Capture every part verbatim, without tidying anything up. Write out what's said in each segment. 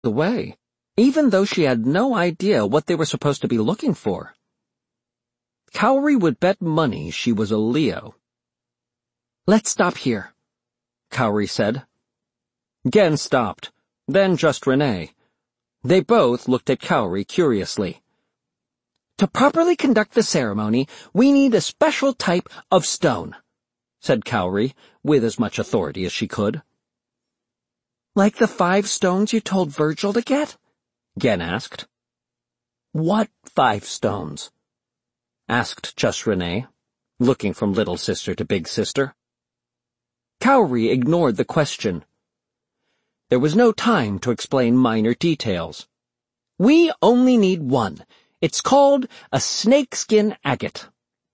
away, even though she had no idea what they were supposed to be looking for. Cowrie would bet money she was a Leo. "Let's stop here," Cowrie said. Gen stopped, then just Renee. They both looked at Cowrie curiously. "To properly conduct the ceremony, we need a special type of stone," said Cowrie, with as much authority as she could. "Like the five stones you told Virgil to get?" Gen asked. "What five stones?" asked just Renee, looking from little sister to big sister. Cowrie ignored the question. There was no time to explain minor details. "We only need one. It's called a snakeskin agate."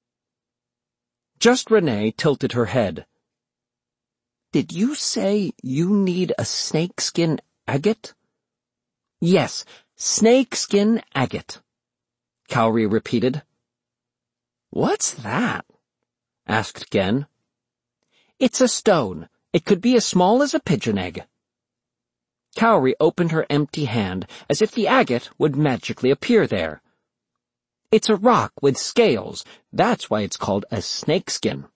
Just Renee tilted her head. "Did you say you need a snakeskin agate?" "Yes, snakeskin agate," Cowrie repeated. "What's that?" asked Gen. "It's a stone. It could be as small as a pigeon egg." Cowrie opened her empty hand as if the agate would magically appear there. "It's a rock with scales. That's why it's called a snakeskin."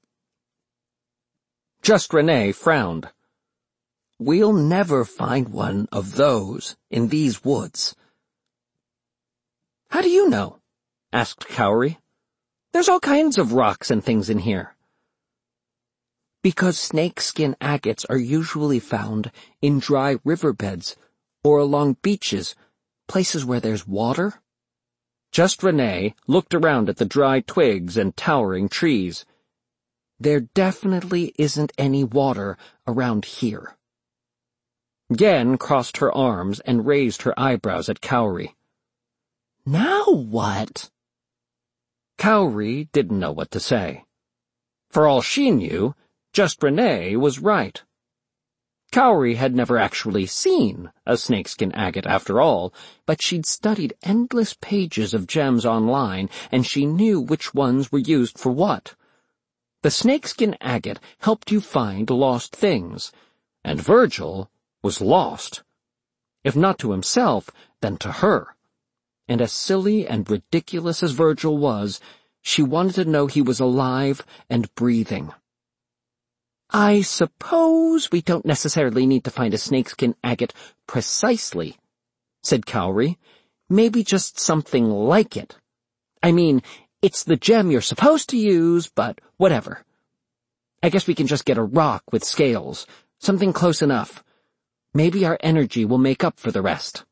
Just Renee frowned. "We'll never find one of those in these woods." "How do you know?" asked Cowrie. "There's all kinds of rocks and things in here." "Because snakeskin agates are usually found in dry riverbeds or along beaches, places where there's water." Just Renee looked around at the dry twigs and towering trees. "There definitely isn't any water around here." Gen crossed her arms and raised her eyebrows at Cowrie. "Now what?" Cowrie didn't know what to say. For all she knew, Just Renee was right. Cowrie had never actually seen a snakeskin agate after all, but she'd studied endless pages of gems online, and she knew which ones were used for what. The snakeskin agate helped you find lost things, and Virgil was lost. If not to himself, then to her. And as silly and ridiculous as Virgil was, she wanted to know he was alive and breathing. "I suppose we don't necessarily need to find a snakeskin agate precisely," said Cowrie. "Maybe just something like it. I mean, it's the gem you're supposed to use, but whatever. I guess we can just get a rock with scales, something close enough. Maybe our energy will make up for the rest."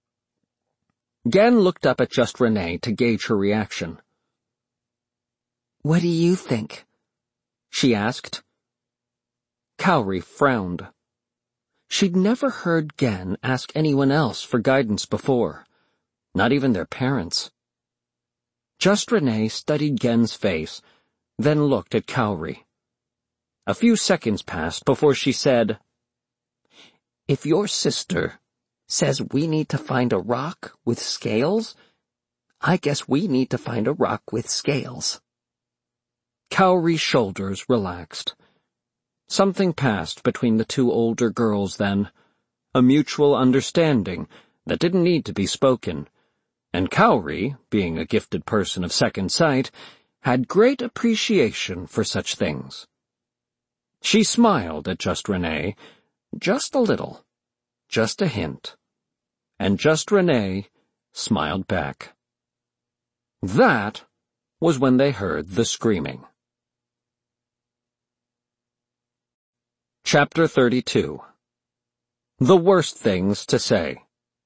Gen looked up at Just Renee to gauge her reaction. "What do you think?" she asked. Cowrie frowned. She'd never heard Gen ask anyone else for guidance before, not even their parents. Just Renee studied Gen's face, then looked at Cowrie. A few seconds passed before she said, "If your sister says we need to find a rock with scales, I guess we need to find a rock with scales." Cowrie's shoulders relaxed. Something passed between the two older girls then, a mutual understanding that didn't need to be spoken, and Cowrie, being a gifted person of second sight, had great appreciation for such things. She smiled at Just Renee, just a little, just a hint, and Just Renee smiled back. That was when they heard the screaming. Chapter thirty-two. The Worst Things to Say.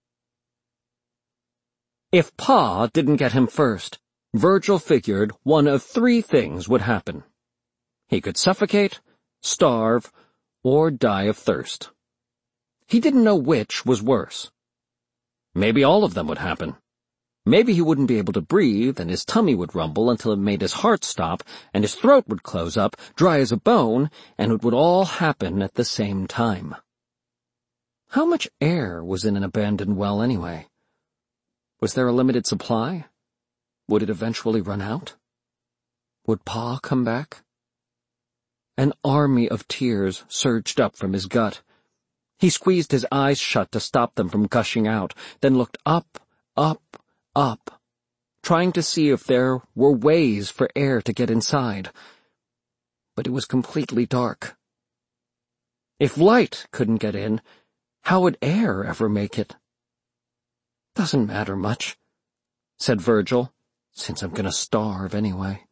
If Pa didn't get him first, Virgil figured one of three things would happen. He could suffocate, starve, or die of thirst. He didn't know which was worse. Maybe all of them would happen. Maybe he wouldn't be able to breathe, and his tummy would rumble until it made his heart stop, and his throat would close up, dry as a bone, and it would all happen at the same time. How much air was in an abandoned well anyway? Was there a limited supply? Would it eventually run out? Would Pa come back? An army of tears surged up from his gut. He squeezed his eyes shut to stop them from gushing out, then looked up, up, up, trying to see if there were ways for air to get inside. But it was completely dark. If light couldn't get in, how would air ever make it? "Doesn't matter much," said Virgil, "since I'm gonna starve anyway."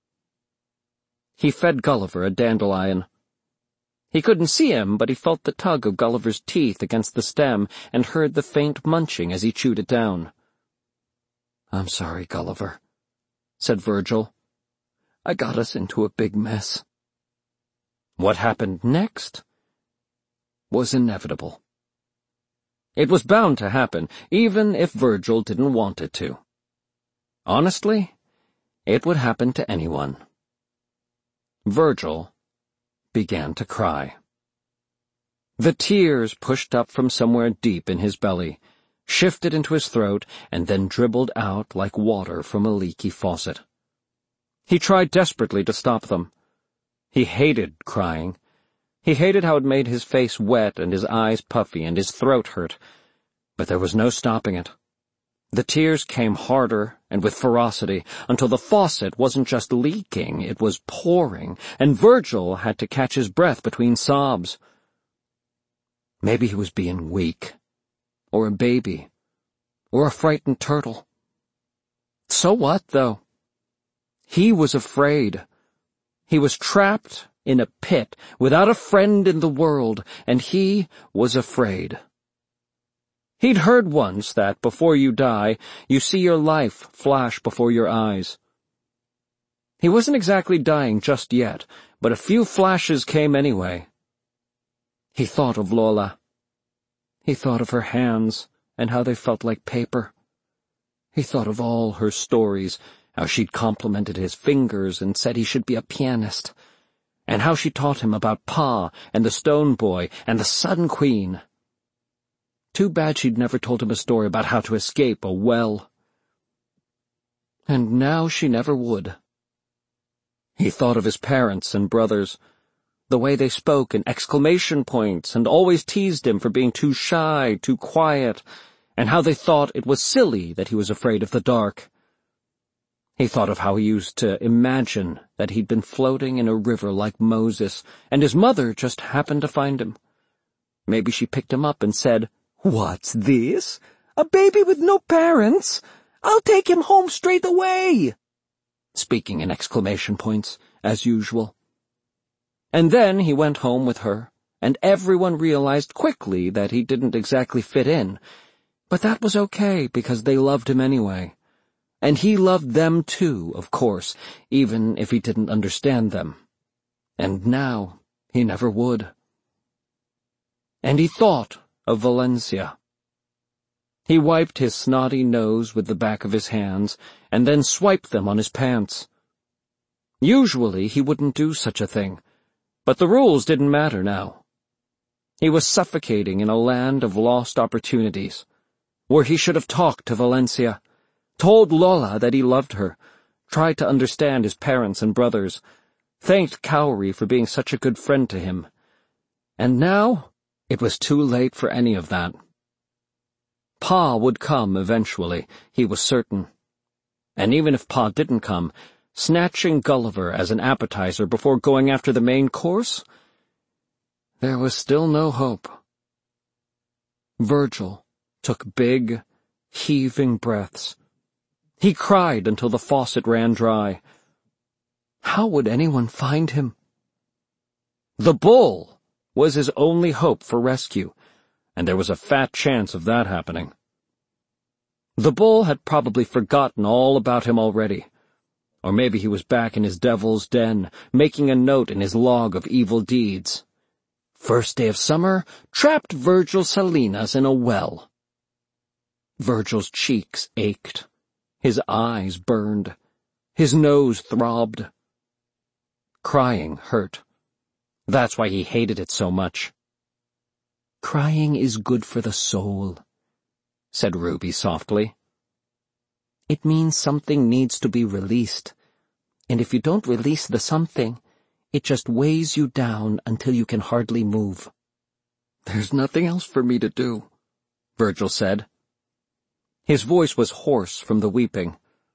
He fed Gulliver a dandelion. He couldn't see him, but he felt the tug of Gulliver's teeth against the stem and heard the faint munching as he chewed it down. "I'm sorry, Gulliver," said Virgil. "I got us into a big mess." What happened next was inevitable. It was bound to happen, even if Virgil didn't want it to. Honestly, it would happen to anyone. Virgil began to cry. The tears pushed up from somewhere deep in his belly, shifted into his throat, and then dribbled out like water from a leaky faucet. He tried desperately to stop them. He hated crying. He hated how it made his face wet and his eyes puffy and his throat hurt, but there was no stopping it. The tears came harder and with ferocity, until the faucet wasn't just leaking, it was pouring, and Virgil had to catch his breath between sobs. Maybe he was being weak, or a baby, or a frightened turtle. So what, though? He was afraid. He was trapped in a pit without a friend in the world, and he was afraid. He'd heard once that before you die, you see your life flash before your eyes. He wasn't exactly dying just yet, but a few flashes came anyway. He thought of Lola. He thought of her hands and how they felt like paper. He thought of all her stories, how she'd complimented his fingers and said he should be a pianist, and how she taught him about Pa and the Stone Boy and the Sun Queen. Too bad she'd never told him a story about how to escape a well. And now she never would. He thought of his parents and brothers, the way they spoke in exclamation points and always teased him for being too shy, too quiet, and how they thought it was silly that he was afraid of the dark. He thought of how he used to imagine that he'd been floating in a river like Moses, and his mother just happened to find him. Maybe she picked him up and said, "What's this? A baby with no parents? I'll take him home straight away!" Speaking in exclamation points, as usual. And then he went home with her, and everyone realized quickly that he didn't exactly fit in, but that was okay because they loved him anyway. And he loved them too, of course, even if he didn't understand them. And now he never would. And he thought of Valencia. He wiped his snotty nose with the back of his hands, and then swiped them on his pants. Usually he wouldn't do such a thing, but the rules didn't matter now. He was suffocating in a land of lost opportunities, where he should have talked to Valencia, told Lola that he loved her, tried to understand his parents and brothers, thanked Cowrie for being such a good friend to him. And now it was too late for any of that. Pa would come eventually, he was certain. And even if Pa didn't come, snatching Gulliver as an appetizer before going after the main course, there was still no hope. Virgil took big, heaving breaths. He cried until the faucet ran dry. How would anyone find him? The bull was his only hope for rescue, and there was a fat chance of that happening. The bull had probably forgotten all about him already, or maybe he was back in his devil's den, making a note in his log of evil deeds. First day of summer, trapped Virgil Salinas in a well. Virgil's cheeks ached, his eyes burned, his nose throbbed. Crying hurt. That's why he hated it so much. "Crying is good for the soul," said Ruby softly. "It means something needs to be released, and if you don't release the something, it just weighs you down until you can hardly move. There's nothing else for me to do, Virgil said. His voice was hoarse from the weeping.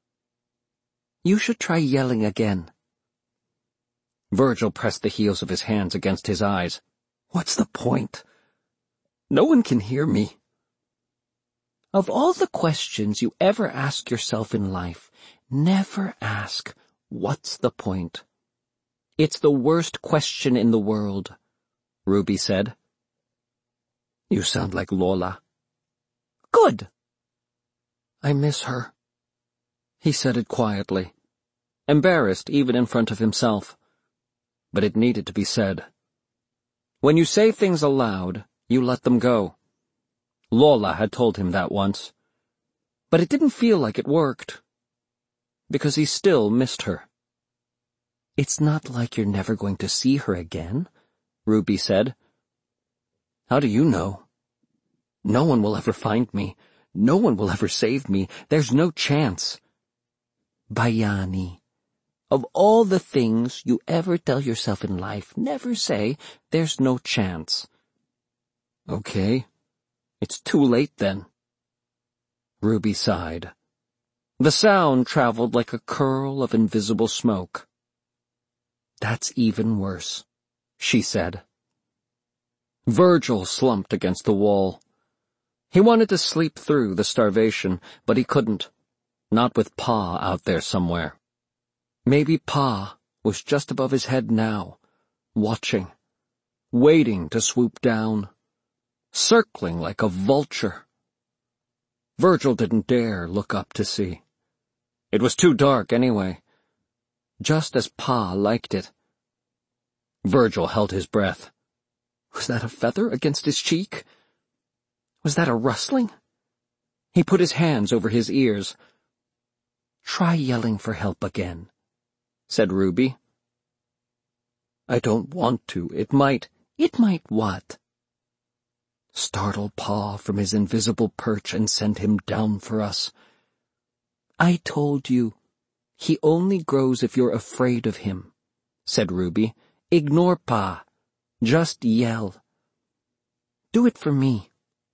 You should try yelling again. Virgil pressed the heels of his hands against his eyes. What's the point? No one can hear me. Of all the questions you ever ask yourself in life, never ask, what's the point? It's the worst question in the world, Ruby said. You sound like Lola. Good. I miss her. He said it quietly, embarrassed even in front of himself. But it needed to be said. When you say things aloud, you let them go. Lola had told him that once. But it didn't feel like it worked, because he still missed her. It's not like you're never going to see her again, Ruby said. How do you know? No one will ever find me. No one will ever save me. There's no chance. Bayani, of all the things you ever tell yourself in life, never say, there's no chance. Okay. It's too late then. Ruby sighed. The sound traveled like a curl of invisible smoke. That's even worse, she said. Virgil slumped against the wall. He wanted to sleep through the starvation, but he couldn't. Not with Pa out there somewhere. Maybe Pa was just above his head now, watching, waiting to swoop down, circling like a vulture. Virgil didn't dare look up to see. It was too dark anyway, just as Pa liked it. Virgil held his breath. Was that a feather against his cheek? Was that a rustling? He put his hands over his ears. Try yelling for help again, said Ruby. I don't want to. It might... It might what? Startle Pa from his invisible perch and send him down for us. I told you. He only grows if you're afraid of him, said Ruby. Ignore Pa. Just yell. Do it for me.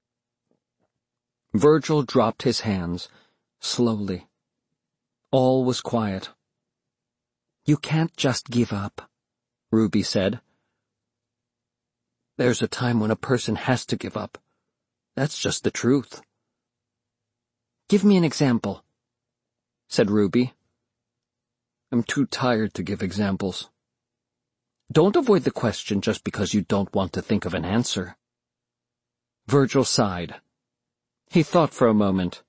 Virgil dropped his hands, slowly. All was quiet. You can't just give up, Ruby said. There's a time when a person has to give up. That's just the truth. Give me an example, said Ruby. I'm too tired to give examples. Don't avoid the question just because you don't want to think of an answer. Virgil sighed. He thought for a moment.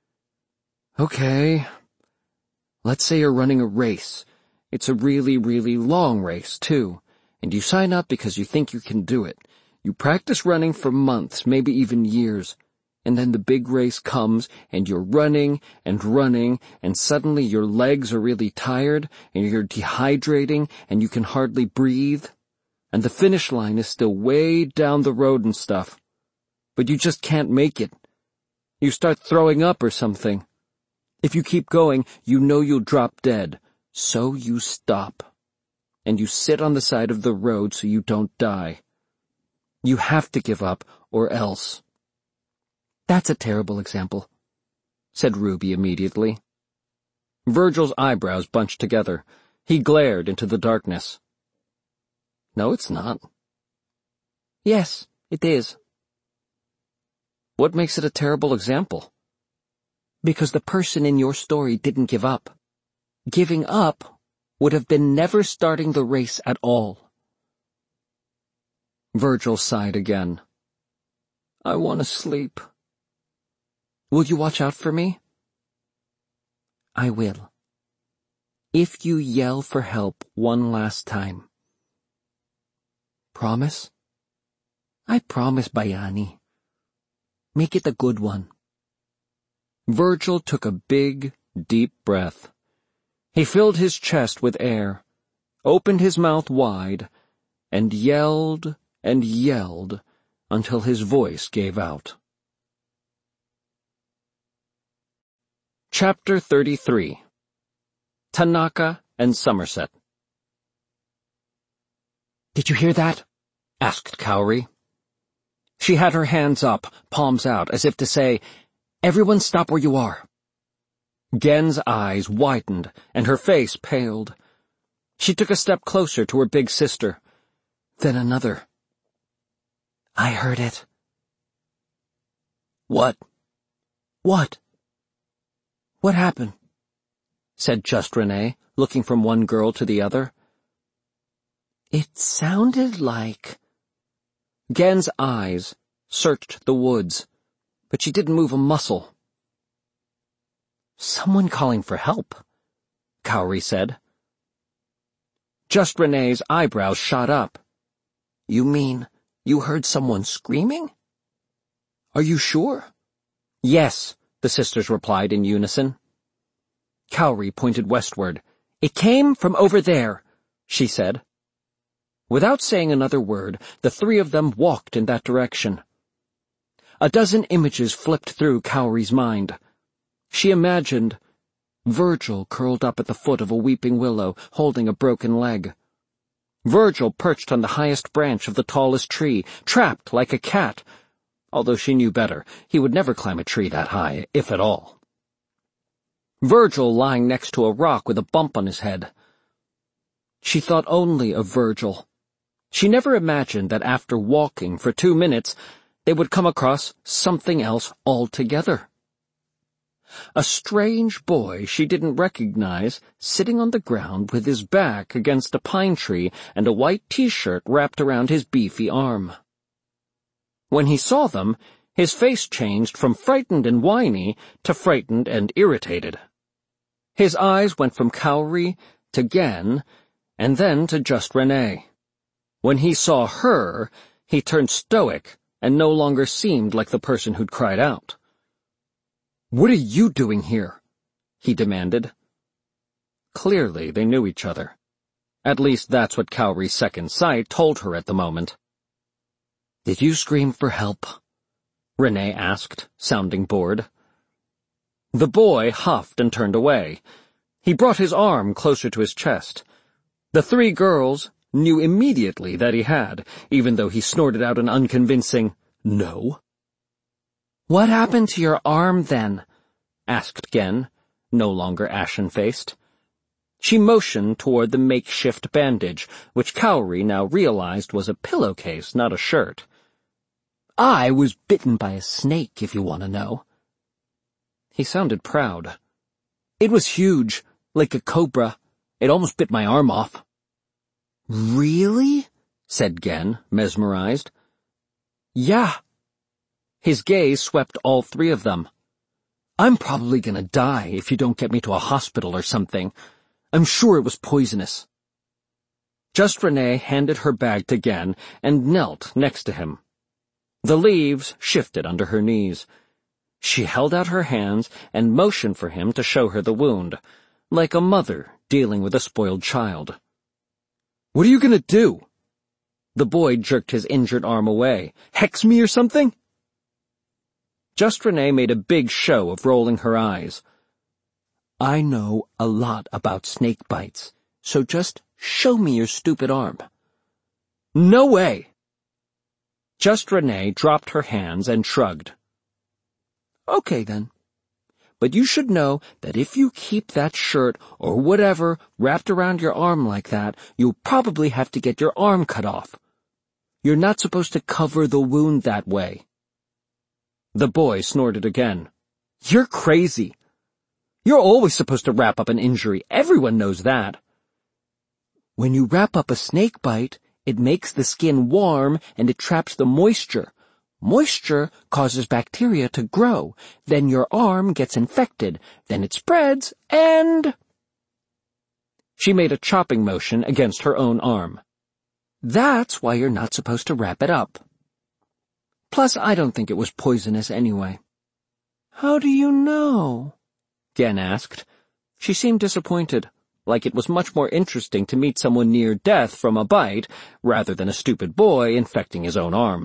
Okay. Let's say you're running a race. It's a really, really long race, too. And you sign up because you think you can do it. You practice running for months, maybe even years. And then the big race comes, and you're running and running, and suddenly your legs are really tired, and you're dehydrating, and you can hardly breathe. And the finish line is still way down the road and stuff. But you just can't make it. You start throwing up or something. If you keep going, you know you'll drop dead. So you stop. And you sit on the side of the road so you don't die. You have to give up, or else. That's a terrible example, said Ruby immediately. Virgil's eyebrows bunched together. He glared into the darkness. No, it's not. Yes, it is. What makes it a terrible example? Because the person in your story didn't give up. Giving up would have been never starting the race at all. Virgil sighed again. I want to sleep. Will you watch out for me? I will. If you yell for help one last time. Promise? I promise, Bayani. Make it a good one. Virgil took a big, deep breath. He filled his chest with air, opened his mouth wide, and yelled and yelled until his voice gave out. Chapter thirty-three. Tanaka and Somerset. Did you hear that? Asked Kaori. She had her hands up, palms out, as if to say, "Everyone stop where you are." Gen's eyes widened, and her face paled. She took a step closer to her big sister, then another. "I heard it." "What?" "What?" "What happened?" said just Renee, looking from one girl to the other. "It sounded like—" Gen's eyes searched the woods, but she didn't move a muscle. "Someone calling for help," Kaori said. Just Renee's eyebrows shot up. "You mean you heard someone screaming? Are you sure?" "Yes," the sisters replied in unison. Kaori pointed westward. "It came from over there," she said. Without saying another word, the three of them walked in that direction. A dozen images flipped through Kaori's mind. She imagined Virgil curled up at the foot of a weeping willow, holding a broken leg. Virgil perched on the highest branch of the tallest tree, trapped like a cat, although she knew better. He would never climb a tree that high, if at all. Virgil lying next to a rock with a bump on his head. She thought only of Virgil. She never imagined that after walking for two minutes, they would come across something else altogether. A strange boy she didn't recognize sitting on the ground with his back against a pine tree and a white t-shirt wrapped around his beefy arm. When he saw them, his face changed from frightened and whiny to frightened and irritated. His eyes went from Kaori to Gen, and then to just Renee. When he saw her, he turned stoic and no longer seemed like the person who'd cried out. "What are you doing here?" he demanded. Clearly, they knew each other. At least that's what Kaori's second sight told her at the moment. "Did you scream for help?" Renee asked, sounding bored. The boy huffed and turned away. He brought his arm closer to his chest. The three girls knew immediately that he had, even though he snorted out an unconvincing "No." "What happened to your arm, then?" asked Gen, no longer ashen-faced. She motioned toward the makeshift bandage, which Kaori now realized was a pillowcase, not a shirt. "I was bitten by a snake, if you want to know." He sounded proud. "It was huge, like a cobra. It almost bit my arm off." "Really?" said Gen, mesmerized. "Yeah." His gaze swept all three of them. "I'm probably gonna die if you don't get me to a hospital or something. I'm sure it was poisonous." Just Renee handed her bag to Gen and knelt next to him. The leaves shifted under her knees. She held out her hands and motioned for him to show her the wound, like a mother dealing with a spoiled child. "What are you gonna do?" The boy jerked his injured arm away. "Hex me or something?" Just Renee made a big show of rolling her eyes. "I know a lot about snake bites, so just show me your stupid arm." "No way!" Just Renee dropped her hands and shrugged. "Okay, then. But you should know that if you keep that shirt or whatever wrapped around your arm like that, you'll probably have to get your arm cut off. You're not supposed to cover the wound that way." The boy snorted again. "You're crazy. You're always supposed to wrap up an injury. Everyone knows that." "When you wrap up a snake bite, it makes the skin warm and it traps the moisture. Moisture causes bacteria to grow. Then your arm gets infected. Then it spreads and—" She made a chopping motion against her own arm. "That's why you're not supposed to wrap it up. Plus, I don't think it was poisonous anyway." "How do you know?" Gen asked. She seemed disappointed, like it was much more interesting to meet someone near death from a bite rather than a stupid boy infecting his own arm.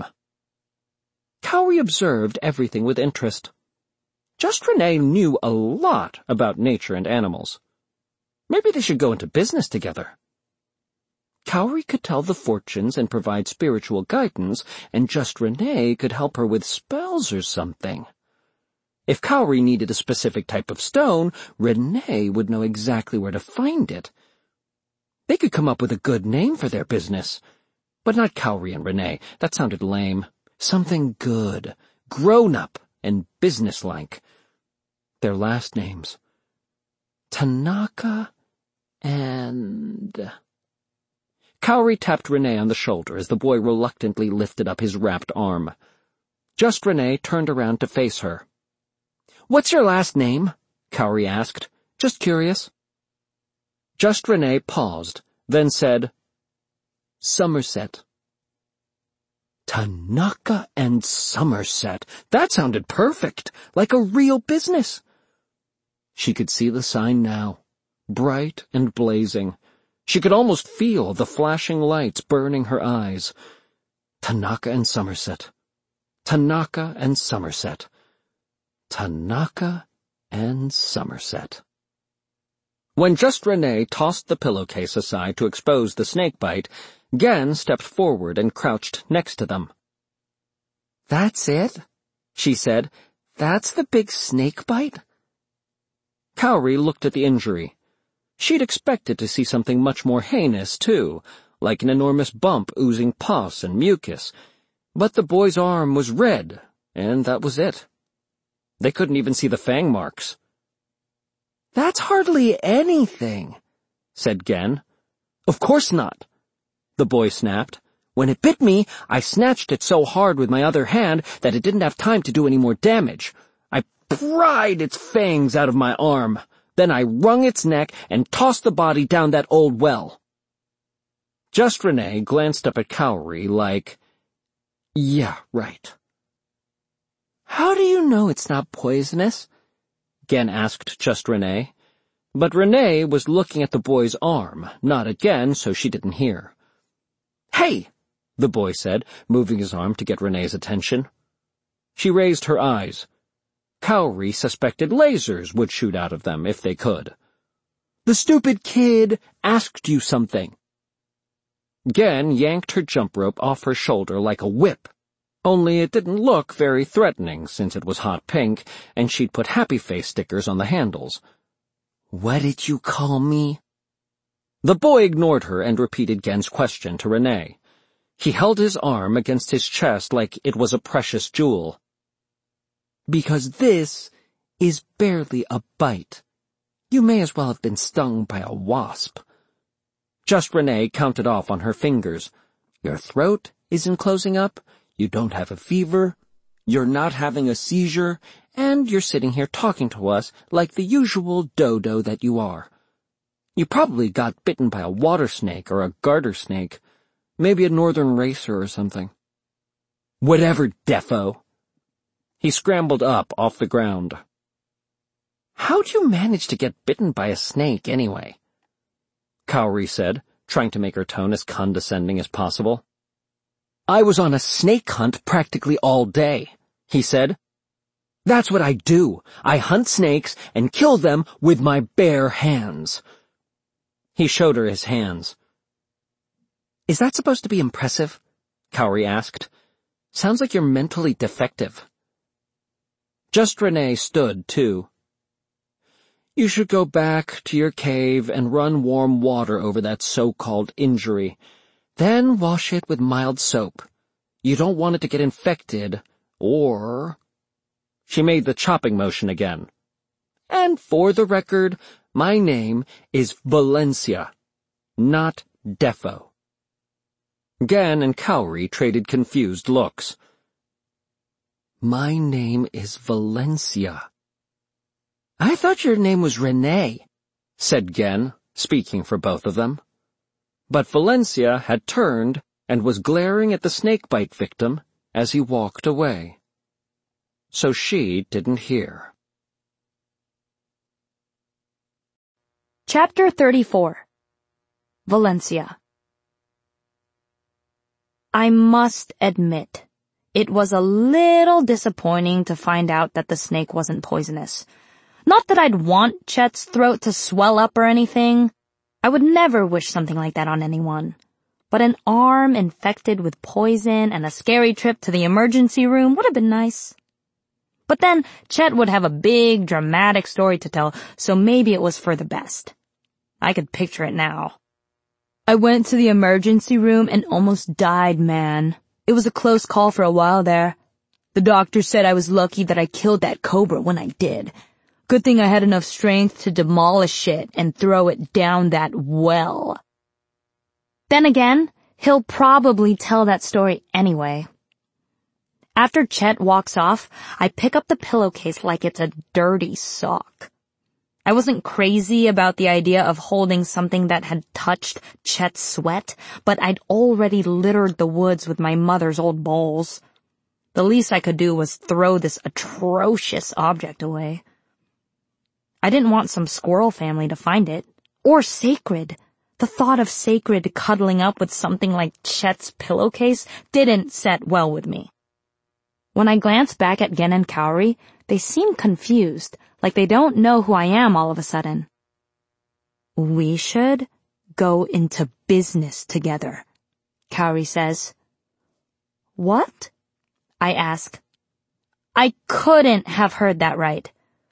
Kaori observed everything with interest. Just Renee knew a lot about nature and animals. Maybe they should go into business together. Cowrie could tell the fortunes and provide spiritual guidance, and Just Renee could help her with spells or something. If Cowrie needed a specific type of stone, Renee would know exactly where to find it. They could come up with a good name for their business. But not Cowrie and Renee. That sounded lame. Something good, grown-up, and businesslike. Their last names. Tanaka and... Cowrie tapped Renee on the shoulder as the boy reluctantly lifted up his wrapped arm. Just Renee turned around to face her. "What's your last name?" Cowrie asked. "Just curious." Just Renee paused, then said, "Somerset." Tanaka and Somerset. That sounded perfect, like a real business. She could see the sign now, bright and blazing. She could almost feel the flashing lights burning her eyes. Tanaka and Somerset. Tanaka and Somerset. Tanaka and Somerset. When Just Renee tossed the pillowcase aside to expose the snakebite, Gen stepped forward and crouched next to them. "That's it?" she said. "That's the big snakebite?" Cowrie looked at the injury. She'd expected to see something much more heinous, too, like an enormous bump oozing pus and mucus. But the boy's arm was red, and that was it. They couldn't even see the fang marks. "That's hardly anything," said Gen. "Of course not," the boy snapped. "When it bit me, I snatched it so hard with my other hand that it didn't have time to do any more damage. I pried its fangs out of my arm. Then I wrung its neck and tossed the body down that old well." Just Renee glanced up at Cowrie like, "Yeah, right." "How do you know it's not poisonous?" Gen asked Just Renee. But Renee was looking at the boy's arm, not at Gen, so she didn't hear. "Hey!" the boy said, moving his arm to get Renee's attention. She raised her eyes. Cowrie suspected lasers would shoot out of them if they could. "The stupid kid asked you something." Gen yanked her jump rope off her shoulder like a whip, only it didn't look very threatening since it was hot pink, and she'd put happy face stickers on the handles. "What did you call me?" The boy ignored her and repeated Gen's question to Renee. He held his arm against his chest like it was a precious jewel. "Because this is barely a bite. You may as well have been stung by a wasp." Just Renee counted off on her fingers. "Your throat isn't closing up, you don't have a fever, you're not having a seizure, and you're sitting here talking to us like the usual dodo that you are. You probably got bitten by a water snake or a garter snake, maybe a northern racer or something." "Whatever, Defo." He scrambled up off the ground. "How'd you manage to get bitten by a snake, anyway?" Cowrie said, trying to make her tone as condescending as possible. "I was on a snake hunt practically all day," he said. "That's what I do. I hunt snakes and kill them with my bare hands." He showed her his hands. "Is that supposed to be impressive?" Cowrie asked. "Sounds like you're mentally defective." Just Renee stood, too. "You should go back to your cave and run warm water over that so-called injury. Then wash it with mild soap. You don't want it to get infected, or—" She made the chopping motion again. "And for the record, my name is Valencia, not Defo." Gen and Cowrie traded confused looks. "My name is Valencia." "I thought your name was Renee," said Gen, speaking for both of them. But Valencia had turned and was glaring at the snakebite victim as he walked away. So she didn't hear. Chapter thirty-four. Valencia. I must admit, it was a little disappointing to find out that the snake wasn't poisonous. Not that I'd want Chet's throat to swell up or anything. I would never wish something like that on anyone. But an arm infected with poison and a scary trip to the emergency room would have been nice. But then Chet would have a big, dramatic story to tell, so maybe it was for the best. I could picture it now. I went to the emergency room and almost died, man. It was a close call for a while there. The doctor said I was lucky that I killed that cobra when I did. Good thing I had enough strength to demolish it and throw it down that well. Then again, he'll probably tell that story anyway. After Chet walks off, I pick up the pillowcase like it's a dirty sock. I wasn't crazy about the idea of holding something that had touched Chet's sweat, but I'd already littered the woods with my mother's old bowls. The least I could do was throw this atrocious object away. I didn't want some squirrel family to find it. Or Sacred. The thought of Sacred cuddling up with something like Chet's pillowcase didn't set well with me. When I glance back at Gen and Kaori, they seem confused, like they don't know who I am all of a sudden. We should go into business together, Kaori says. What? I ask. I couldn't have heard that right.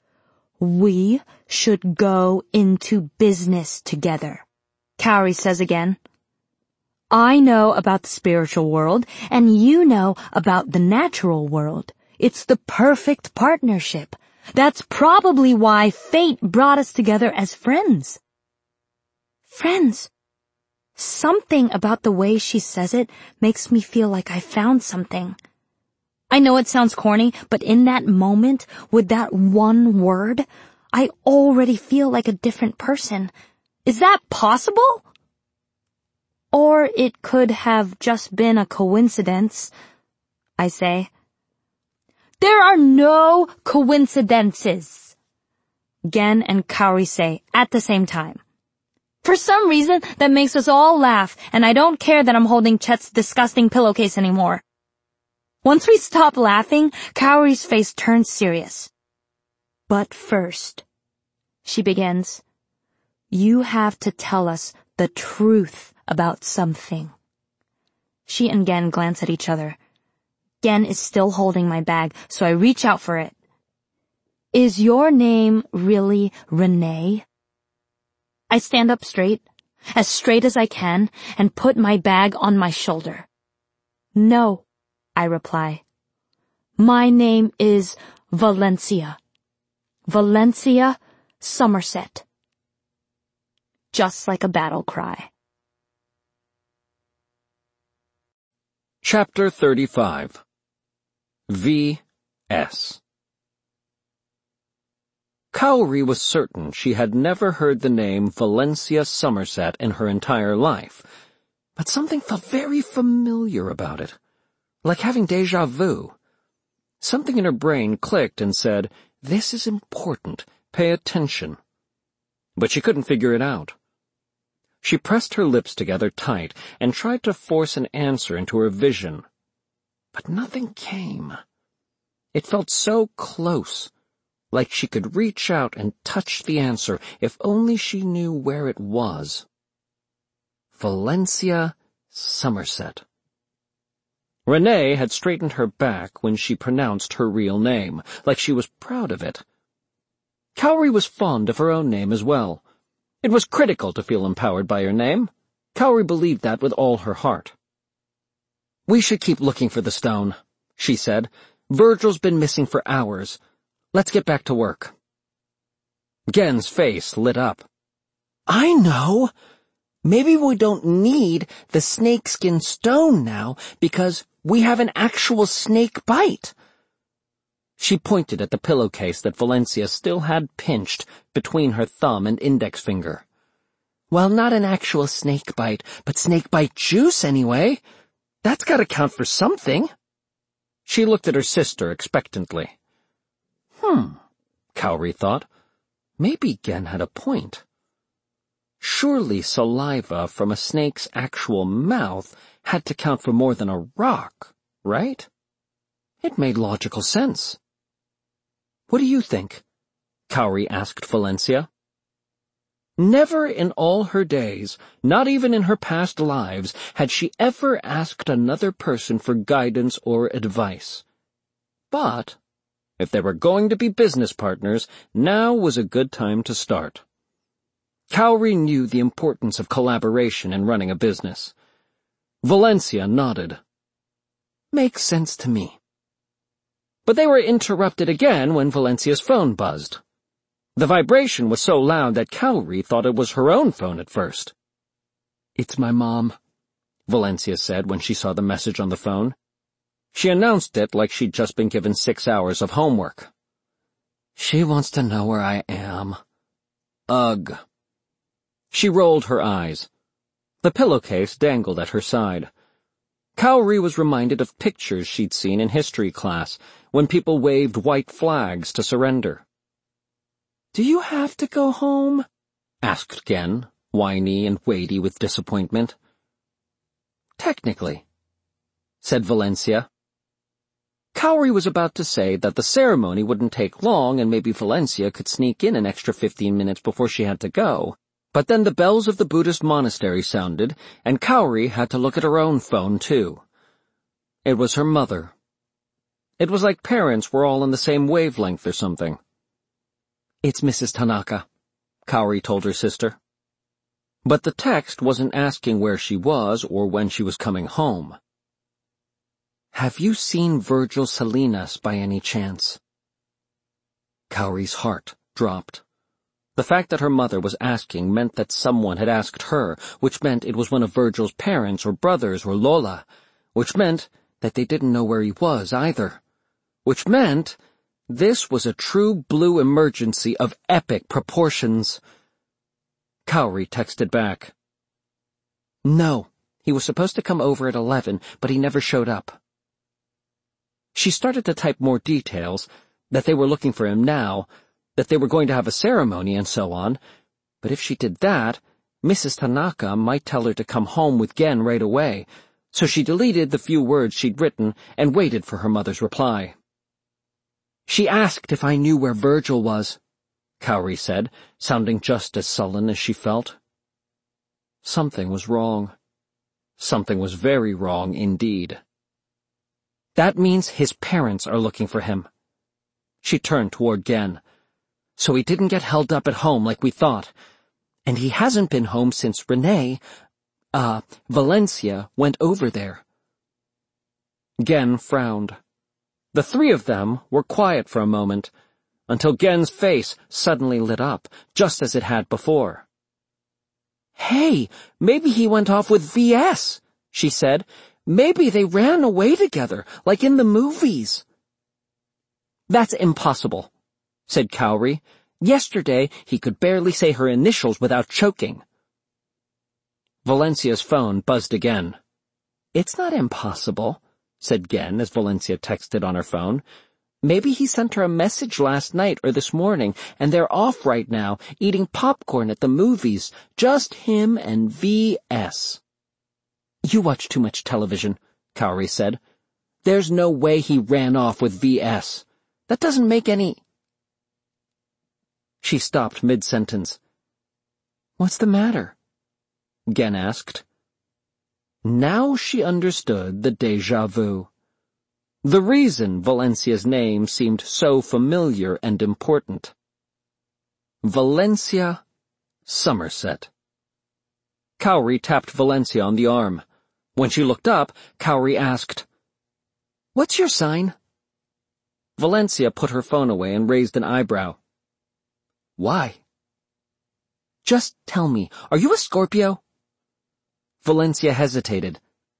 We should go into business together, Kaori says again. I know about the spiritual world, and you know about the natural world. It's the perfect partnership. That's probably why fate brought us together as friends. Friends? Something about the way she says it makes me feel like I found something. I know it sounds corny, but in that moment, with that one word, I already feel like a different person. Is that possible? Or it could have just been a coincidence, I say. There are no coincidences, Gen and Kaori say at the same time. For some reason, that makes us all laugh, and I don't care that I'm holding Chet's disgusting pillowcase anymore. Once we stop laughing, Kaori's face turns serious. But first, she begins, you have to tell us the truth about something. She and Gen glance at each other. Gen is still holding my bag, so I reach out for it. Is your name really Renee? I stand up straight, as straight as I can, and put my bag on my shoulder. No, I reply. My name is Valencia. Valencia Somerset. Just like a battle cry. Chapter thirty-five. V S Kaori was certain she had never heard the name Valencia Somerset in her entire life, but something felt very familiar about it, like having déjà vu. Something in her brain clicked and said, this is important, pay attention. But she couldn't figure it out. She pressed her lips together tight and tried to force an answer into her vision. But nothing came. It felt so close, like she could reach out and touch the answer if only she knew where it was. Valencia Somerset. Renee had straightened her back when she pronounced her real name, like she was proud of it. Kaori was fond of her own name as well. It was critical to feel empowered by her name. Kaori believed that with all her heart. We should keep looking for the stone, she said. Virgil's been missing for hours. Let's get back to work. Gen's face lit up. I know. Maybe we don't need the snakeskin stone now because we have an actual snake bite. She pointed at the pillowcase that Valencia still had pinched between her thumb and index finger. Well, not an actual snake bite, but snake bite juice anyway. That's gotta count for something. She looked at her sister expectantly. Hmm, Kaori thought. Maybe Gen had a point. Surely saliva from a snake's actual mouth had to count for more than a rock, right? It made logical sense. What do you think? Kaori asked Valencia. Never in all her days, not even in her past lives, had she ever asked another person for guidance or advice. But if they were going to be business partners, now was a good time to start. Cowrie knew the importance of collaboration in running a business. Valencia nodded. Makes sense to me. But they were interrupted again when Valencia's phone buzzed. The vibration was so loud that Cowrie thought it was her own phone at first. It's my mom, Valencia said when she saw the message on the phone. She announced it like she'd just been given six hours of homework. She wants to know where I am. Ugh. She rolled her eyes. The pillowcase dangled at her side. Cowrie was reminded of pictures she'd seen in history class when people waved white flags to surrender. Do you have to go home? Asked Gen, whiny and weighty with disappointment. Technically, said Valencia. Cowrie was about to say that the ceremony wouldn't take long and maybe Valencia could sneak in an extra fifteen minutes before she had to go, but then the bells of the Buddhist monastery sounded, and Cowrie had to look at her own phone, too. It was her mother. It was like parents were all on the same wavelength or something. It's Missus Tanaka, Cowrie told her sister. But the text wasn't asking where she was or when she was coming home. Have you seen Virgil Salinas by any chance? Cowrie's heart dropped. The fact that her mother was asking meant that someone had asked her, which meant it was one of Virgil's parents or brothers or Lola, which meant that they didn't know where he was either, which meant this was a true blue emergency of epic proportions. Cowrie texted back. No, he was supposed to come over at eleven, but he never showed up. She started to type more details, that they were looking for him now, that they were going to have a ceremony and so on, but if she did that, Missus Tanaka might tell her to come home with Gen right away, so she deleted the few words she'd written and waited for her mother's reply. She asked if I knew where Virgil was, Cowrie said, sounding just as sullen as she felt. Something was wrong. Something was very wrong indeed. That means his parents are looking for him. She turned toward Gen. So he didn't get held up at home like we thought. And he hasn't been home since Renee, uh, Valencia went over there. Gen frowned. The three of them were quiet for a moment, until Gen's face suddenly lit up, just as it had before. Hey, maybe he went off with V S, she said. Maybe they ran away together, like in the movies. That's impossible, said Cowrie. Yesterday, he could barely say her initials without choking. Valencia's phone buzzed again. It's not impossible, said Gen as Valencia texted on her phone. Maybe he sent her a message last night or this morning, and they're off right now, eating popcorn at the movies, just him and V S. You watch too much television, Cowrie said. There's no way he ran off with V S. That doesn't make any... She stopped mid-sentence. What's the matter? Gen asked. Now she understood the déjà vu. The reason Valencia's name seemed so familiar and important. Valencia Somerset. Cowrie tapped Valencia on the arm. When she looked up, Cowrie asked, What's your sign? Valencia put her phone away and raised an eyebrow. Why? Just tell me, are you a Scorpio? Valencia hesitated.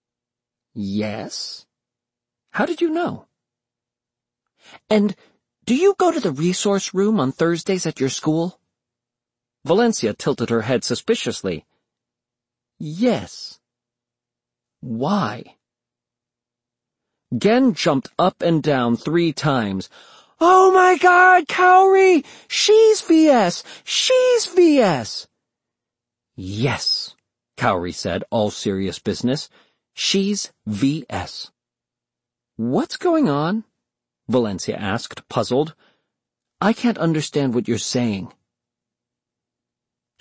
Yes. How did you know? And do you go to the resource room on Thursdays at your school? Valencia tilted her head suspiciously. Yes. Why? Gen jumped up and down three times. Oh my God, Cowrie! She's V S! She's V S! Yes, Cowrie said, all serious business. She's V S. What's going on? Valencia asked, puzzled. I can't understand what you're saying.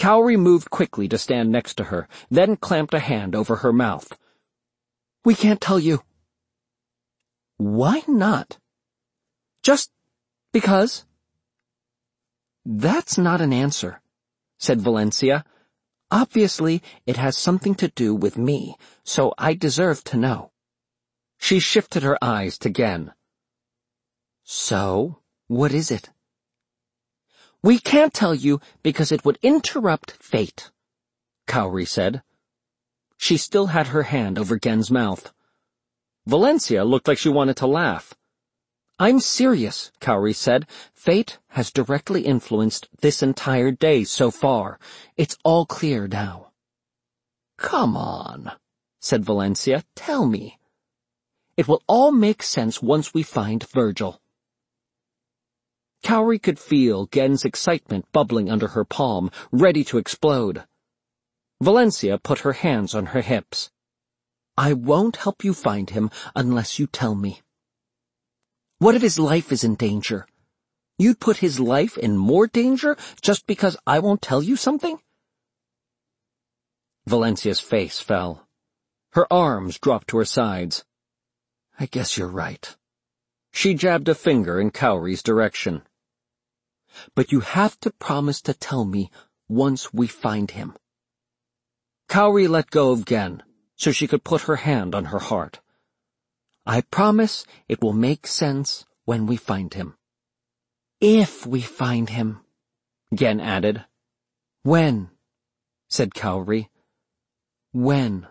Cowrie moved quickly to stand next to her, then clamped a hand over her mouth. "We can't tell you." "Why not?" "Just because." "That's not an answer," said Valencia. "Obviously, it has something to do with me, so I deserve to know." She shifted her eyes to Gen. "So, what is it?" "We can't tell you because it would interrupt fate," Cowrie said. She still had her hand over Gen's mouth. Valencia looked like she wanted to laugh. "I'm serious," Cowrie said. "Fate has directly influenced this entire day so far. It's all clear now." "Come on," said Valencia. "Tell me." "It will all make sense once we find Virgil." Cowrie could feel Gen's excitement bubbling under her palm, ready to explode. Valencia put her hands on her hips. "I won't help you find him unless you tell me." "What if his life is in danger? You'd put his life in more danger just because I won't tell you something?" Valencia's face fell. Her arms dropped to her sides. "I guess you're right." She jabbed a finger in Cowrie's direction. "But you have to promise to tell me once we find him." Cowrie let go of Gen so she could put her hand on her heart. "I promise it will make sense when we find him." "If we find him," Gen added. "When?" said Cowrie. "When?"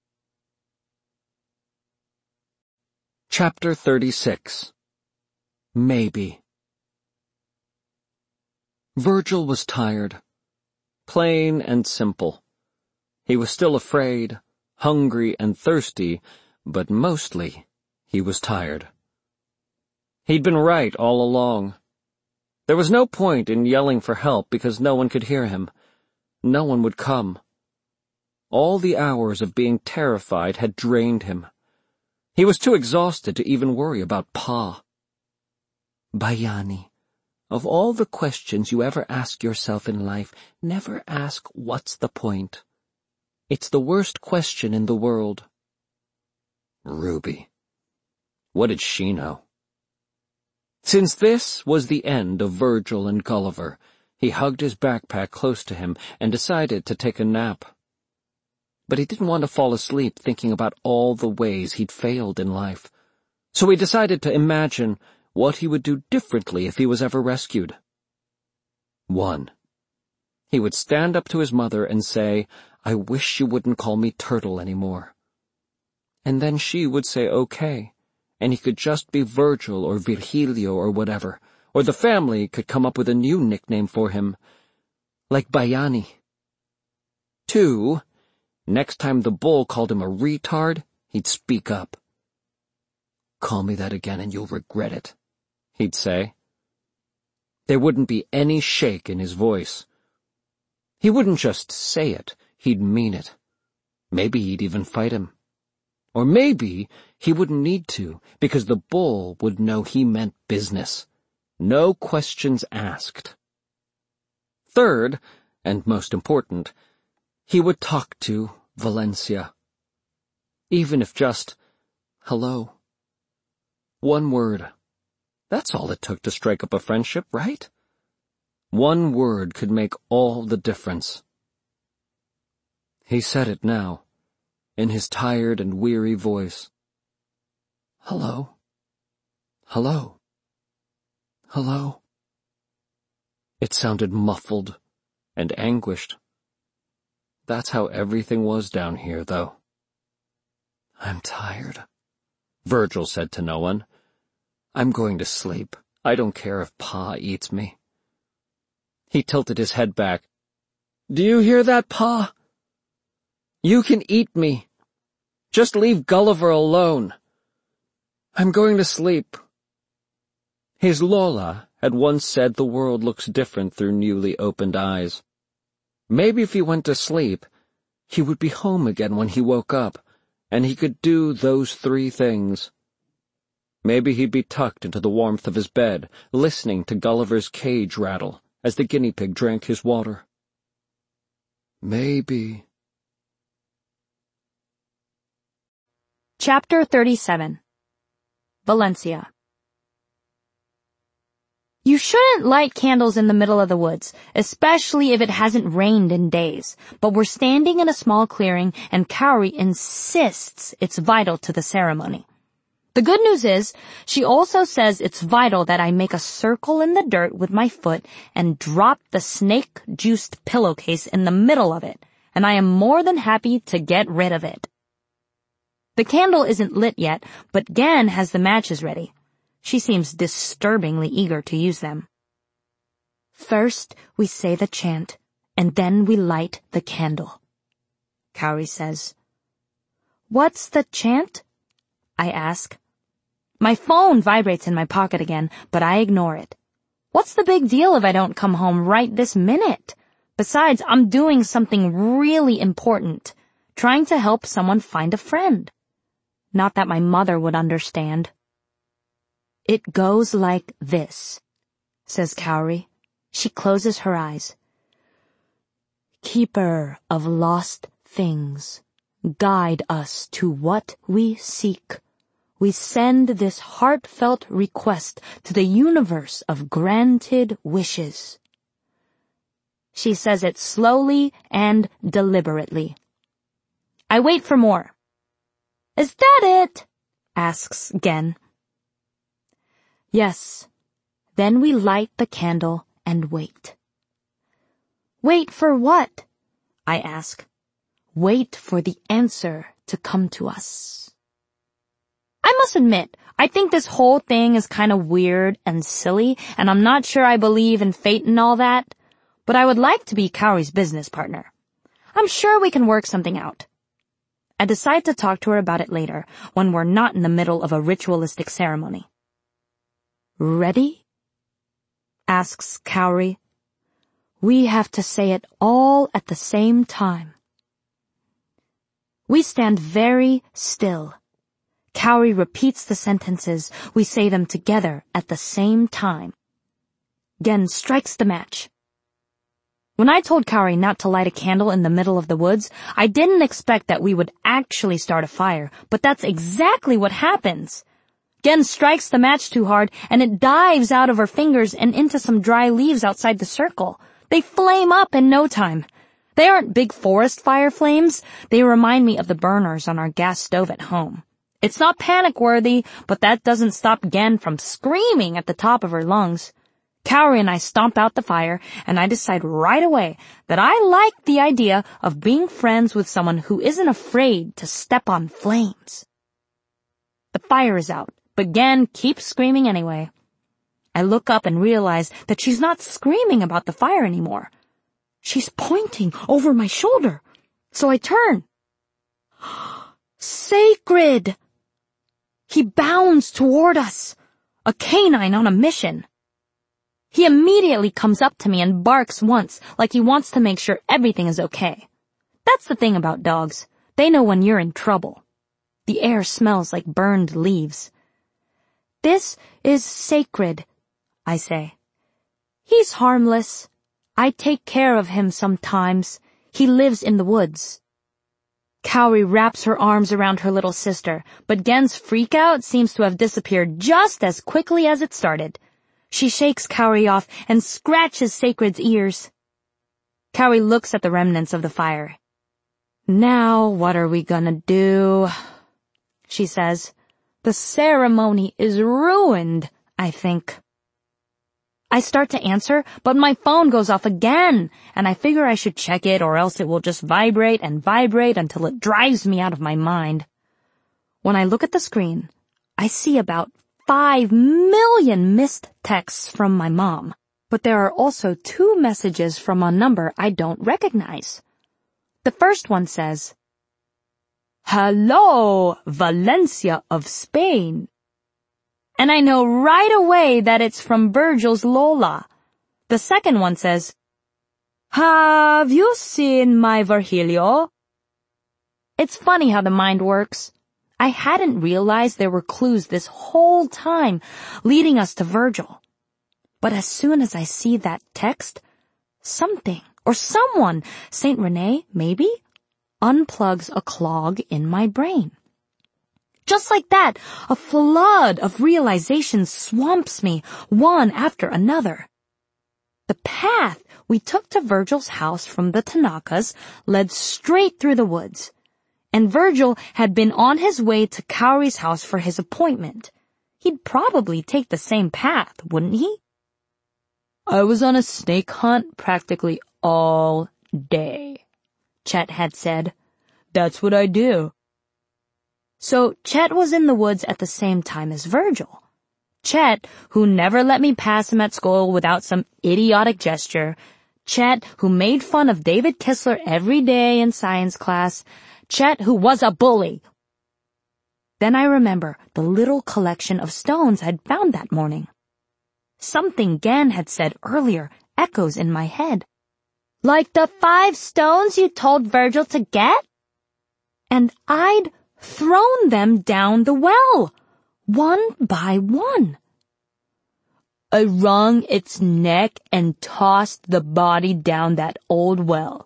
Chapter thirty-six. Maybe. Virgil was tired. Plain and simple. He was still afraid, hungry and thirsty, but mostly he was tired. He'd been right all along. There was no point in yelling for help because no one could hear him. No one would come. All the hours of being terrified had drained him. He was too exhausted to even worry about Pa. "Bayani, of all the questions you ever ask yourself in life, never ask what's the point. It's the worst question in the world." Ruby. What did she know? Since this was the end of Virgil and Gulliver, he hugged his backpack close to him and decided to take a nap. But he didn't want to fall asleep thinking about all the ways he'd failed in life, so he decided to imagine what he would do differently if he was ever rescued. One. He would stand up to his mother and say, "I wish you wouldn't call me Turtle anymore." And then she would say okay, and he could just be Virgil or Virgilio or whatever, or the family could come up with a new nickname for him, like Bayani. Two. Next time the bull called him a retard, he'd speak up. "Call me that again and you'll regret it," he'd say. There wouldn't be any shake in his voice. He wouldn't just say it, he'd mean it. Maybe he'd even fight him. Or maybe he wouldn't need to, because the bull would know he meant business. No questions asked. Third, and most important, he would talk to Valencia. Even if just, hello. One word. That's all it took to strike up a friendship, right? One word could make all the difference. He said it now, in his tired and weary voice. Hello. Hello. Hello. It sounded muffled and anguished. That's how everything was down here, though. I'm tired, Virgil said to no one. I'm going to sleep. I don't care if Pa eats me. He tilted his head back. Do you hear that, Pa? You can eat me. Just leave Gulliver alone. I'm going to sleep. His Lola had once said the world looks different through newly opened eyes. Maybe if he went to sleep, he would be home again when he woke up, and he could do those three things. Maybe he'd be tucked into the warmth of his bed, listening to Gulliver's cage rattle as the guinea pig drank his water. Maybe. Chapter thirty-seven. Valencia. You shouldn't light candles in the middle of the woods, especially if it hasn't rained in days. But we're standing in a small clearing, and Kaori insists it's vital to the ceremony. The good news is, she also says it's vital that I make a circle in the dirt with my foot and drop the snake-juiced pillowcase in the middle of it, and I am more than happy to get rid of it. The candle isn't lit yet, but Gen has the matches ready. She seems disturbingly eager to use them. First, we say the chant, and then we light the candle, Kaori says. What's the chant? I ask. My phone vibrates in my pocket again, but I ignore it. What's the big deal if I don't come home right this minute? Besides, I'm doing something really important, trying to help someone find a friend. Not that my mother would understand. It goes like this, says Kaori. She closes her eyes. Keeper of lost things, guide us to what we seek. We send this heartfelt request to the universe of granted wishes. She says it slowly and deliberately. I wait for more. Is that it? Asks Gen. Yes. Then we light the candle and wait. Wait for what? I ask. Wait for the answer to come to us. I must admit, I think this whole thing is kind of weird and silly, and I'm not sure I believe in fate and all that, but I would like to be Kaori's business partner. I'm sure we can work something out. I decide to talk to her about it later, when we're not in the middle of a ritualistic ceremony. Ready? Asks Kaori. We have to say it all at the same time. We stand very still. Kaori repeats the sentences. We say them together at the same time. Gen strikes the match. When I told Kaori not to light a candle in the middle of the woods, I didn't expect that we would actually start a fire, but that's exactly what happens. Gen strikes the match too hard, and it dives out of her fingers and into some dry leaves outside the circle. They flame up in no time. They aren't big forest fire flames. They remind me of the burners on our gas stove at home. It's not panic-worthy, but that doesn't stop Gen from screaming at the top of her lungs. Kaori and I stomp out the fire, and I decide right away that I like the idea of being friends with someone who isn't afraid to step on flames. The fire is out, but Gen keeps screaming anyway. I look up and realize that she's not screaming about the fire anymore. She's pointing over my shoulder, so I turn. Sacred! He bounds toward us, a canine on a mission. He immediately comes up to me and barks once, like he wants to make sure everything is okay. That's the thing about dogs. They know when you're in trouble. The air smells like burned leaves. This is Sacred, I say. He's harmless. I take care of him sometimes. He lives in the woods. Kaori wraps her arms around her little sister, but Gen's freakout seems to have disappeared just as quickly as it started. She shakes Kaori off and scratches Sacred's ears. Kaori looks at the remnants of the fire. Now what are we gonna do? She says. The ceremony is ruined, I think. I start to answer, but my phone goes off again, and I figure I should check it or else it will just vibrate and vibrate until it drives me out of my mind. When I look at the screen, I see about five million missed texts from my mom, but there are also two messages from a number I don't recognize. The first one says, Hello, Valencia of Spain. And I know right away that it's from Virgil's Lola. The second one says, Have you seen my Virgilio? It's funny how the mind works. I hadn't realized there were clues this whole time leading us to Virgil. But as soon as I see that text, something or someone, Saint Rene, maybe, unplugs a clog in my brain. Just like that, a flood of realization swamps me, one after another. The path we took to Virgil's house from the Tanakas led straight through the woods, and Virgil had been on his way to Kaori's house for his appointment. He'd probably take the same path, wouldn't he? I was on a snake hunt practically all day, Chet had said. That's what I do. So Chet was in the woods at the same time as Virgil. Chet, who never let me pass him at school without some idiotic gesture. Chet, who made fun of David Kistler every day in science class. Chet, who was a bully. Then I remember the little collection of stones I'd found that morning. Something Gen had said earlier echoes in my head. Like the five stones you told Virgil to get? And I'd thrown them down the well, one by one. I wrung its neck and tossed the body down that old well.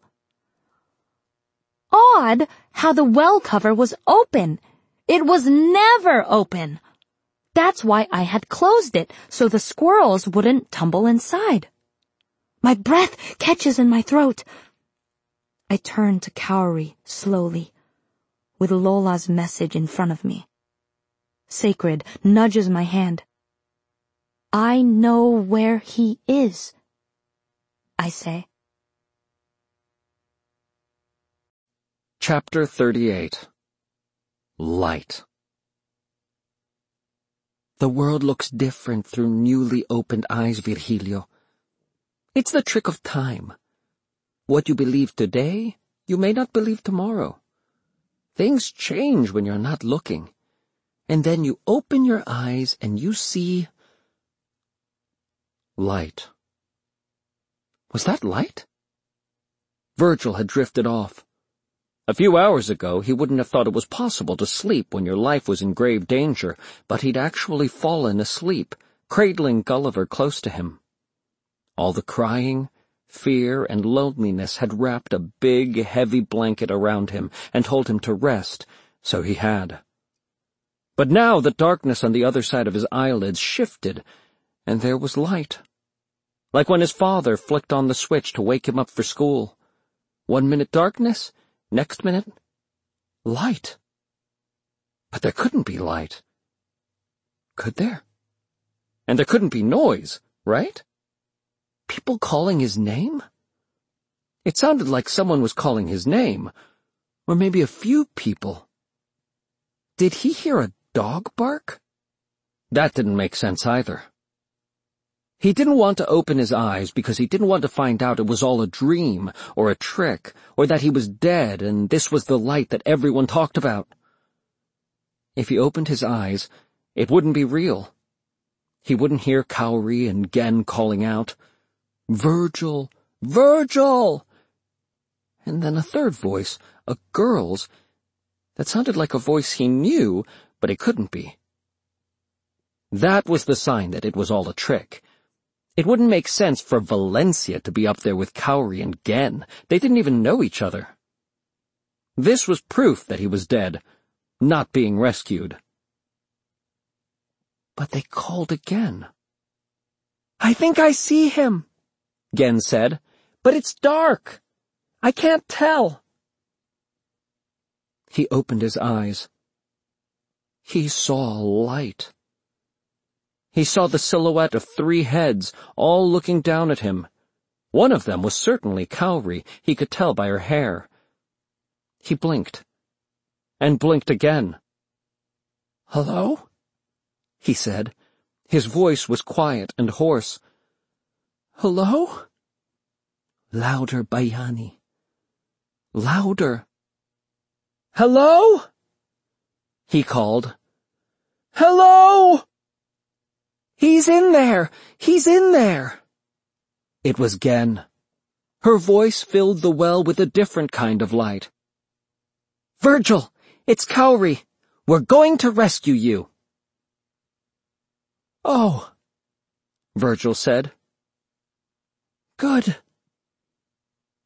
Odd how the well cover was open. It was never open. That's why I had closed it, so the squirrels wouldn't tumble inside. My breath catches in my throat. I turn to Kaori slowly, with Lola's message in front of me. Sacred nudges my hand. I know where he is, I say. Chapter thirty-eight. Light. The world looks different through newly opened eyes, Virgilio. It's the trick of time. What you believe today, you may not believe tomorrow. Things change when you're not looking. And then you open your eyes and you see light. Was that light? Virgil had drifted off. A few hours ago, he wouldn't have thought it was possible to sleep when your life was in grave danger, but he'd actually fallen asleep, cradling Gulliver close to him. All the crying, fear, and loneliness had wrapped a big, heavy blanket around him and told him to rest, so he had. But now the darkness on the other side of his eyelids shifted, and there was light. Like when his father flicked on the switch to wake him up for school. One minute darkness, next minute, light. But there couldn't be light. Could there? And there couldn't be noise, right? People calling his name? It sounded like someone was calling his name, or maybe a few people. Did he hear a dog bark? That didn't make sense either. He didn't want to open his eyes because he didn't want to find out it was all a dream or a trick, or that he was dead and this was the light that everyone talked about. If he opened his eyes, it wouldn't be real. He wouldn't hear Kaori and Gen calling out, Virgil, Virgil! And then a third voice, a girl's, that sounded like a voice he knew, but it couldn't be. That was the sign that it was all a trick. It wouldn't make sense for Valencia to be up there with Kaori and Gen. They didn't even know each other. This was proof that he was dead, not being rescued. But they called again. I think I see him, Gen said, but it's dark. I can't tell. He opened his eyes. He saw light. He saw the silhouette of three heads, all looking down at him. One of them was certainly Kaori, he could tell by her hair. He blinked, and blinked again. Hello? He said. His voice was quiet and hoarse. Hello? Louder, Bayani. Louder. Hello? He called. Hello? He's in there! He's in there! It was Gen. Her voice filled the well with a different kind of light. Virgil, it's Kaori. We're going to rescue you. Oh, Virgil said. Good.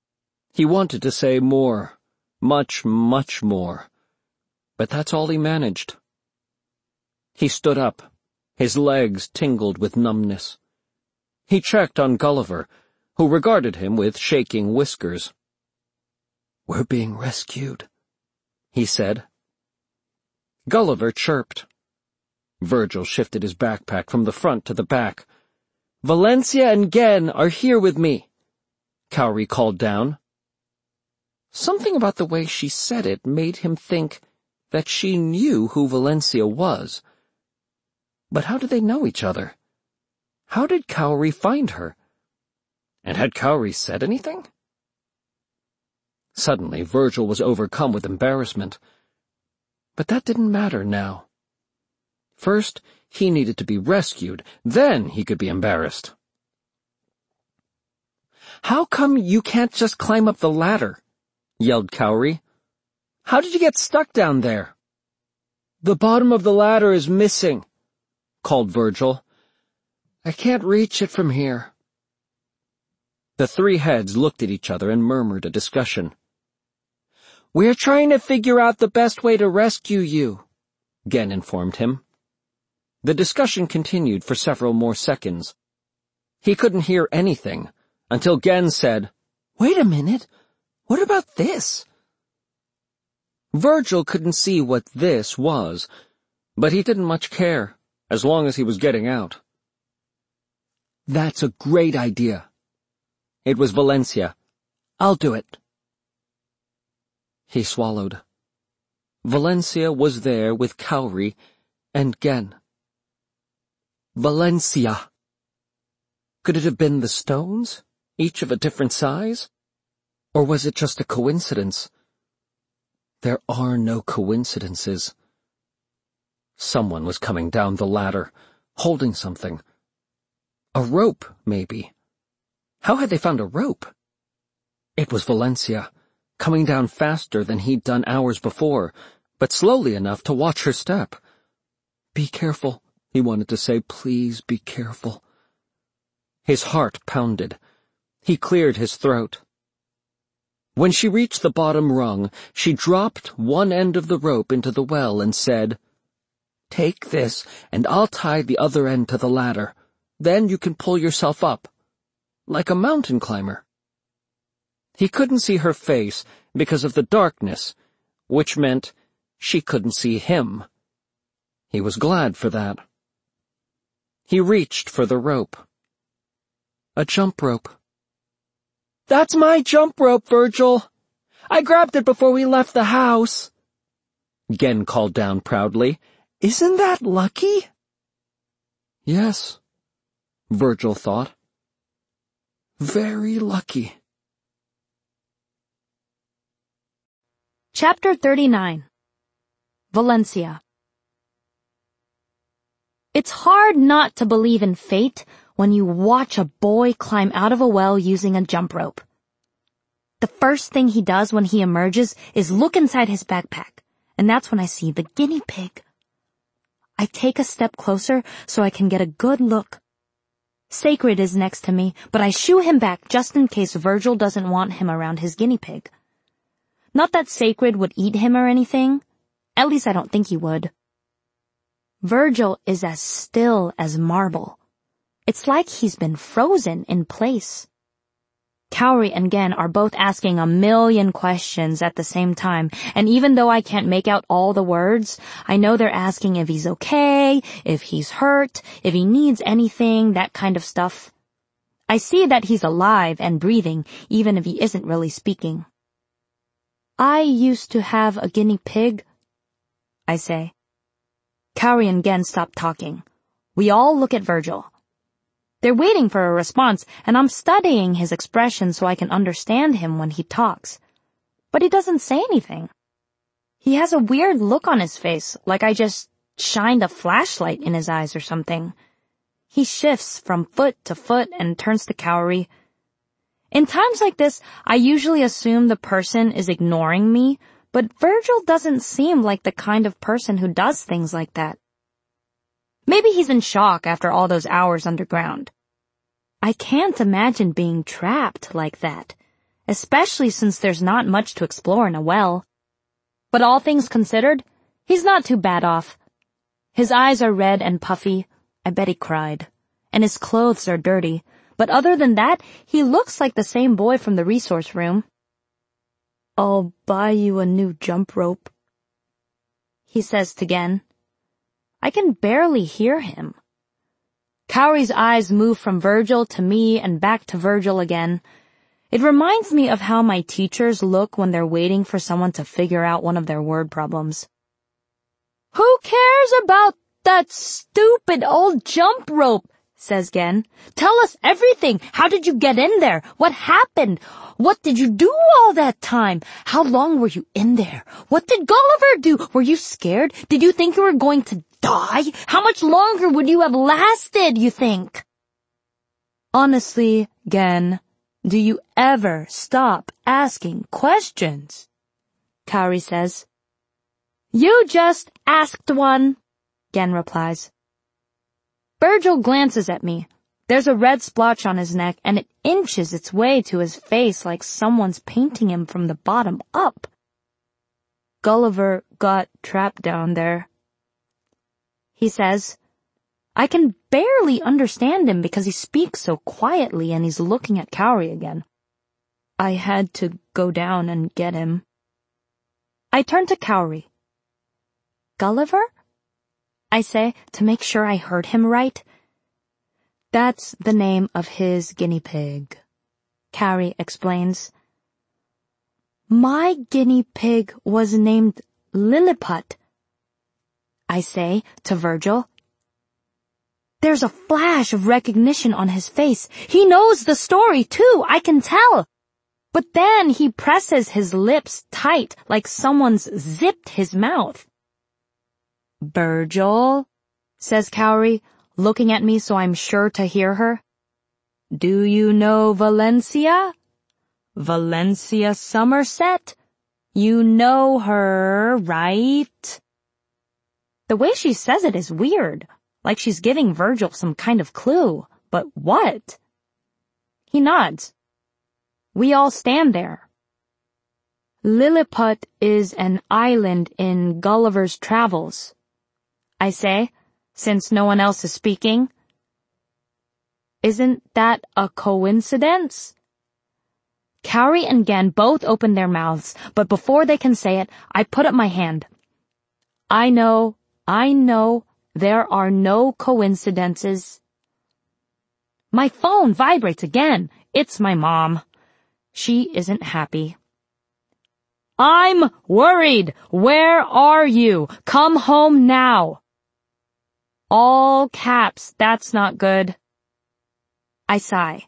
He wanted to say more, much, much more, but that's all he managed. He stood up. His legs tingled with numbness. He checked on Gulliver, who regarded him with shaking whiskers. "We're being rescued," he said. Gulliver chirped. Virgil shifted his backpack from the front to the back. "Valencia and Gen are here with me," Cowrie called down. Something about the way she said it made him think that she knew who Valencia was. But how did they know each other? How did Cowrie find her? And had Cowrie said anything? Suddenly, Virgil was overcome with embarrassment. But that didn't matter now. First, he needed to be rescued, then he could be embarrassed. "How come you can't just climb up the ladder?" yelled Cowrie. "How did you get stuck down there?" "The bottom of the ladder is missing," called Virgil. "I can't reach it from here." The three heads looked at each other and murmured a discussion. "We're trying to figure out the best way to rescue you," Gen informed him. The discussion continued for several more seconds. He couldn't hear anything until Gen said, "Wait a minute, what about this?" Virgil couldn't see what this was, but he didn't much care, as long as he was getting out. "That's a great idea." It was Valencia. "I'll do it." He swallowed. Valencia was there with Cowrie and Gen. Valencia. Could it have been the stones, each of a different size? Or was it just a coincidence? There are no coincidences. Someone was coming down the ladder, holding something. A rope, maybe. How had they found a rope? It was Valencia, coming down faster than he'd done hours before, but slowly enough to watch her step. "Be careful," he wanted to say. "Please be careful." His heart pounded. He cleared his throat. When she reached the bottom rung, she dropped one end of the rope into the well and said, "Take this, and I'll tie the other end to the ladder. Then you can pull yourself up, like a mountain climber." He couldn't see her face because of the darkness, which meant she couldn't see him. He was glad for that. He reached for the rope. A jump rope. "That's my jump rope, Virgil. I grabbed it before we left the house," Gen called down proudly. "Isn't that lucky?" Yes, Virgil thought. Very lucky. Chapter thirty-nine. Valencia. It's hard not to believe in fate when you watch a boy climb out of a well using a jump rope. The first thing he does when he emerges is look inside his backpack, and that's when I see the guinea pig. I take a step closer so I can get a good look. Sacred is next to me, but I shoo him back just in case Virgil doesn't want him around his guinea pig. Not that Sacred would eat him or anything. At least I don't think he would. Virgil is as still as marble. It's like he's been frozen in place. Cowrie and Gen are both asking a million questions at the same time, and even though I can't make out all the words, I know they're asking if he's okay, if he's hurt, if he needs anything, that kind of stuff. I see that he's alive and breathing, even if he isn't really speaking. "I used to have a guinea pig," I say. Cowrie and Gen stop talking. We all look at Virgil. They're waiting for a response, and I'm studying his expression so I can understand him when he talks. But he doesn't say anything. He has a weird look on his face, like I just shined a flashlight in his eyes or something. He shifts from foot to foot and turns to Cowrie. In times like this, I usually assume the person is ignoring me, but Virgil doesn't seem like the kind of person who does things like that. Maybe he's in shock after all those hours underground. I can't imagine being trapped like that, especially since there's not much to explore in a well. But all things considered, he's not too bad off. His eyes are red and puffy. I bet he cried. And his clothes are dirty. But other than that, he looks like the same boy from the resource room. "I'll buy you a new jump rope," he says to Gen. I can barely hear him. Kaori's eyes move from Virgil to me and back to Virgil again. It reminds me of how my teachers look when they're waiting for someone to figure out one of their word problems. "Who cares about that stupid old jump rope?" says Gen. "Tell us everything. How did you get in there? What happened? What did you do all that time? How long were you in there? What did Gulliver do? Were you scared? Did you think you were going to die? How much longer would you have lasted, you think?" "Honestly, Gen, do you ever stop asking questions?" Kaori says. "You just asked one," Gen replies. Virgil glances at me. There's a red splotch on his neck, and it inches its way to his face like someone's painting him from the bottom up. "Gulliver got trapped down there," he says. I can barely understand him because he speaks so quietly and he's looking at Kaori again. "I had to go down and get him." I turn to Kaori. "Gulliver?" I say, to make sure I heard him right. "That's the name of his guinea pig," Kaori explains. "My guinea pig was named Lilliput," I say to Virgil. There's a flash of recognition on his face. He knows the story, too, I can tell. But then he presses his lips tight like someone's zipped his mouth. "Virgil," says Kaori, looking at me so I'm sure to hear her. "Do you know Valencia? Valencia Somerset? You know her, right?" The way she says it is weird, like she's giving Virgil some kind of clue. But what? He nods. We all stand there. "Lilliput is an island in Gulliver's Travels," I say, since no one else is speaking. "Isn't that a coincidence?" Kaori and Gen both open their mouths, but before they can say it, I put up my hand. I know, I know, there are no coincidences. My phone vibrates again. It's my mom. She isn't happy. "I'm worried. Where are you? Come home now." All caps, that's not good. I sigh.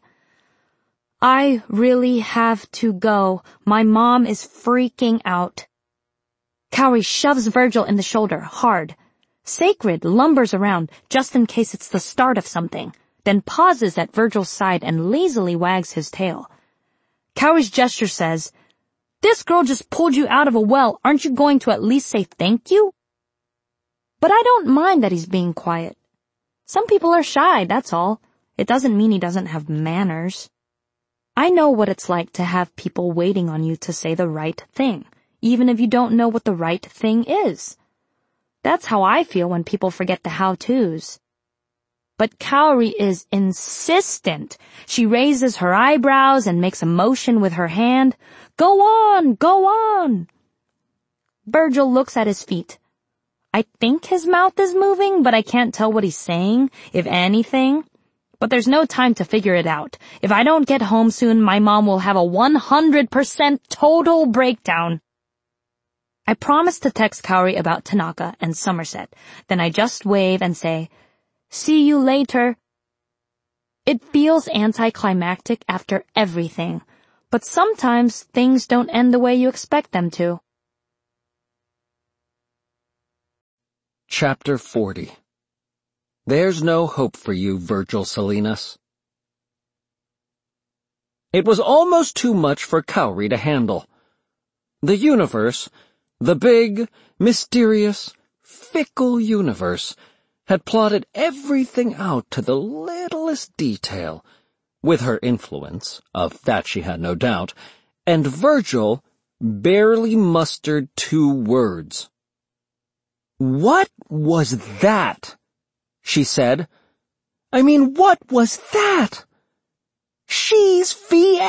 I really have to go. My mom is freaking out. Kaori shoves Virgil in the shoulder, hard. Sacred lumbers around, just in case it's the start of something, then pauses at Virgil's side and lazily wags his tail. Kaori's gesture says, "This girl just pulled you out of a well. Aren't you going to at least say thank you?" But I don't mind that he's being quiet. Some people are shy, that's all. It doesn't mean he doesn't have manners. I know what it's like to have people waiting on you to say the right thing, even if you don't know what the right thing is. That's how I feel when people forget the how-tos. But Kaori is insistent. She raises her eyebrows and makes a motion with her hand. "Go on, go on." Virgil looks at his feet. I think his mouth is moving, but I can't tell what he's saying, if anything. But there's no time to figure it out. If I don't get home soon, my mom will have a one hundred percent total breakdown. I promise to text Kaori about Tanaka and Somerset. Then I just wave and say, "See you later." It feels anticlimactic after everything, but sometimes things don't end the way you expect them to. Chapter forty. There's no hope for you, Virgil Salinas. It was almost too much for Kaori to handle. The universe, the big, mysterious, fickle universe, had plotted everything out to the littlest detail, with her influence, of that she had no doubt, and Virgil barely mustered two words. "What was that?" she said. "I mean, what was that? She's V